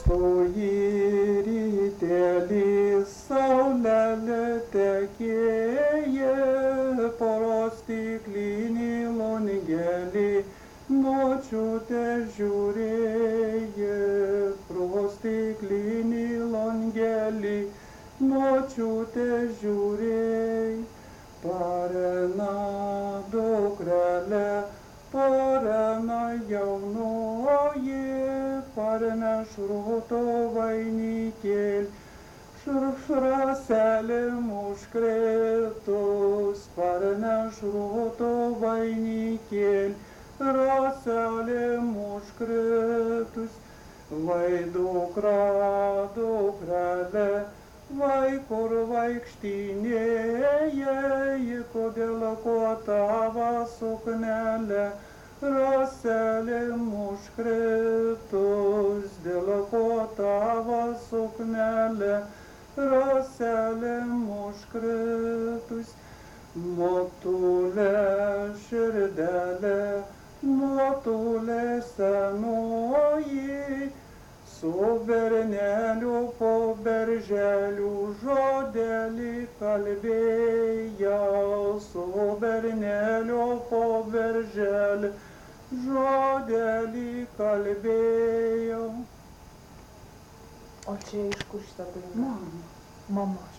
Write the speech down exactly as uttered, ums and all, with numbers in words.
Paskui rytelį saulelė tekėjo, pro stiklinį langelį močiutė žiūrėjo, pro stiklinį langelį močiutė žiūrėjo. Parena dukrelė, parena jaunoji, parneš rūto vainikėlį, raselėm užkritus, parneš rūto vainikėlį, raselėm užkritus. Vai dukra, dukrelė, vai kur vaikštinėjai, kodėl kuo tavo suknelė, raselėm užkritus, dėl ko tavo suknelė, raselėm užkritus. Motulė širdelė, motulė senoji, su berneliu po berželiu žodelį kalbėjo, su berneliu po berželį žodelį kalbėjo. O čia iš kur šitą dainą? Mama. Mama